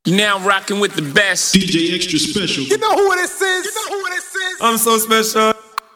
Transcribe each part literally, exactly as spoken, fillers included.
You're now rocking with the best. D J Extra Special. You know who this is? You know who this is? I'm so special.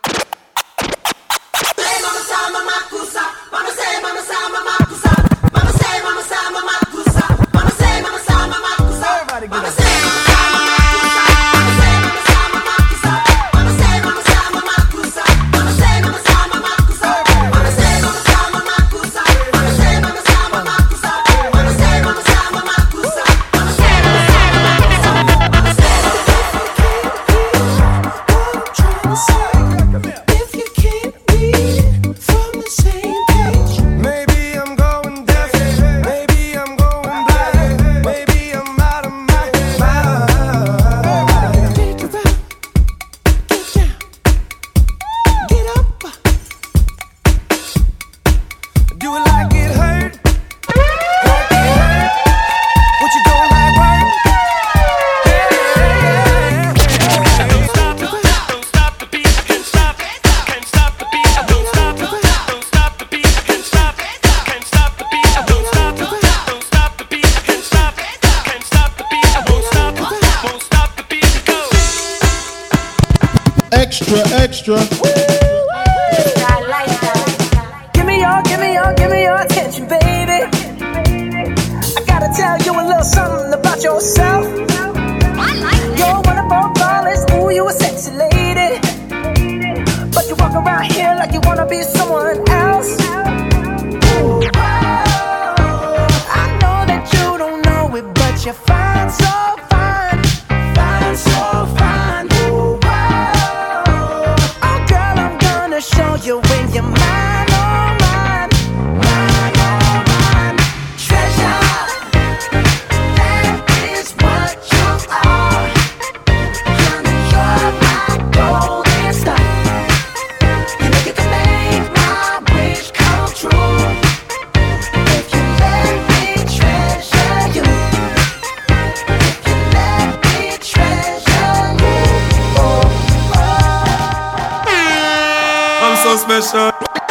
Extra, extra. I like that. Give me your, give me your, give me your attention, baby. I gotta tell you a little something about yourself. I like that. You're one of our flawless, ooh, you a sexy lady. But you walk around here like you wanna be someone else. Ooh, I know that you don't know it, but you're fine, so fine, fine, so fine. Show you when you're mine, oh mine, mine, oh mine. Treasure, that is what you are. Honey, you're my golden star. You know you can make my wish come true. If you let me treasure you. If you let me treasure you. Oh, oh. I'm so special.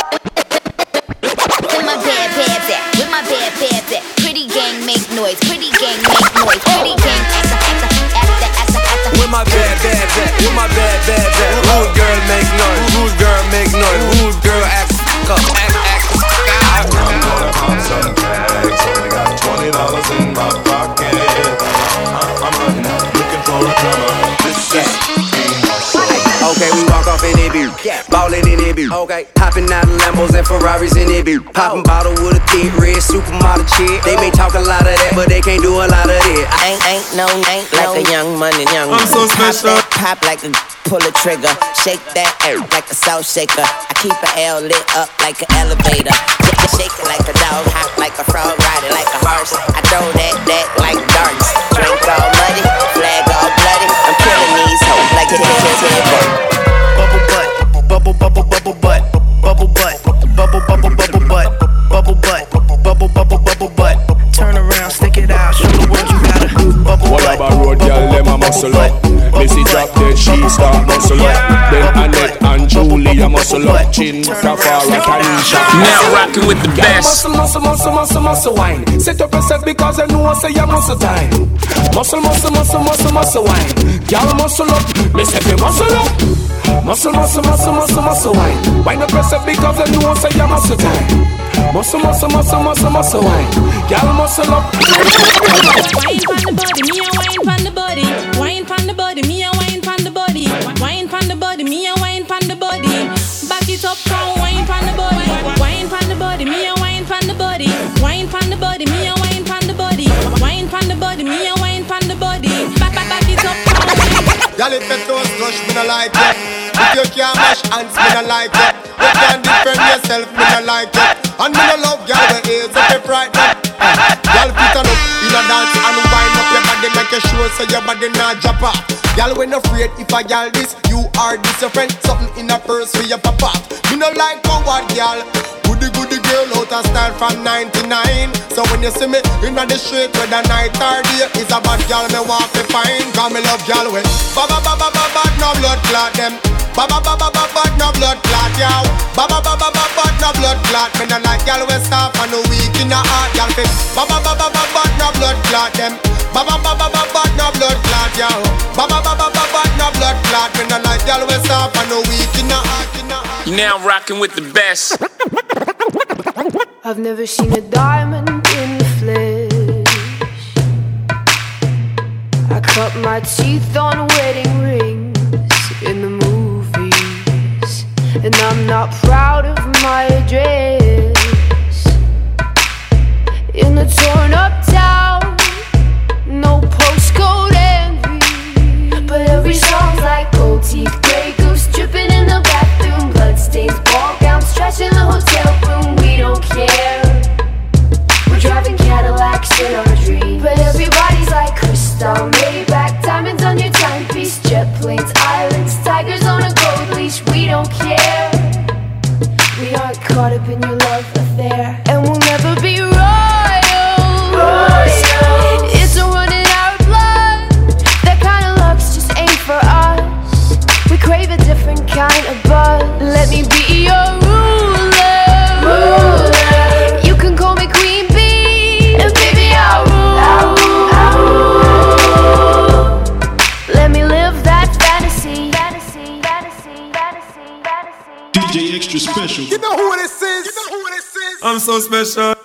With my bad, bad, bad, with my bad, bad, bad. Pretty gang make noise, pretty gang make noise, pretty gang acta, acta, acta, acta, acta. With my bad, bad, bad, with my bad, bad, bad. Rude girl make noise, rude girl make noise, rude girl act, act, act. I'm gonna pop some tags, only got twenty dollars in my pocket. I'm running out, looking for a drummer. This is okay, we walk off in it, beer. Ballin' in it, beer. Okay, hopping out of Lambos and Ferraris in it, beer. Poppin' bottle with a thick red supermodel chick. They may talk a lot of that, but they can't do a lot of that. I ain't, ain't no, ain't like a young money, young I'm so special. Pop, pop like a pull a trigger, shake that air like a salt shaker. I keep an L lit up like an elevator. Shake it like a dog, hop like a frog, ride it like a horse. I throw that, that like darts. Drink all muddy, flag all bloody. I'm killing these hoes like hit, hit, hit, hit. Bubble butt, bubble, bubble, bubble butt, bubble butt, bubble, bubble, bubble butt, bubble butt, bubble, bubble, bubble butt. Turn around, stick it out, show the world you got a bubble butt. What about road girl, them a muscle up. Missy drop dead, she start muscle up. Then Annette and Julia muscle up. Chin, Tafara, Kanisha. Now rocking with the best. Muscle, muscle, muscle, muscle, muscle wine. Set up yourself because I know I say you muscle time. Muscle, muscle, muscle, muscle, muscle wine. Girl muscle up, me say you muscle up. Muscle, muscle, muscle, muscle, muscle wine. Wine up yourself because I know I say you muscle time. Muscle, muscle, muscle, muscle, muscle wine. Girl muscle up. Wine pon the body, me a wine pon the body. Wine pon the body, me a wine pon the body. Wine pon the body, me a wine pon the body. Back it up, come wine pon the body. Wine pon the body, me a wine pon the body. Wine pon the body, me a wine pon the body. Wine pon the body, me a wine pon the body. Back, back, back it up, come wine. Y'all if your toes touch, me no like it. If you can't mash hands, me no like it. You can't defend yourself, me no like it. And me no love y'all with ears if you frightened. Y'all fit on up in a dance and wind up your body like a show so your body not drop off. Y'all when afraid if I y'all this, you are this your friend. Something in a purse for your papa. Me no like coward y'all. Goody goody girl out of style from ninety-nine. So when you see me in the street whether night or day, it's a bad girl me want to find. Cause me love y'all with ba ba ba ba ba ba no blood clot them. Ba ba ba ba ba ba no blood clot yow. Ba ba ba ba ba ba no blood clot. Me no like y'all with stuff and no weak in the heart y'all fit. Ba ba ba ba ba ba no blood clot them. Ba ba ba ba ba ba, no blood clot, yo. Ba ba ba ba ba ba, no blood clot. Me no like y'all we soft and no weak in the heart, in the heart. You now rocking with the best. I've never seen a diamond in the flesh. I cut my teeth on wedding rings in the movies, and I'm not proud of my address. In the torn up town, no postcode envy, but every song's like gold teeth, Grey Goose dripping in the bathroom, bloodstains, ball gowns, trash in the hotel room. We don't care. We're driving Cadillacs in our dreams, but everybody's like crystal, Maybach, diamonds on your timepiece, jet planes, islands, tigers on a gold leash. We don't care. We aren't caught up in your love affair, and we'll never be royal. royal. It's a running our blood. That kind of luck's just ain't for us. We crave a different kind of buzz. Let me be your ruler. ruler. You can call me Queen Bee, and baby I'll rule. I'll rule. I'll rule. Let me live that fantasy. Fantasy, fantasy, fantasy, fantasy. D J Extra Special. You know who this is? You know who this is? I'm so special.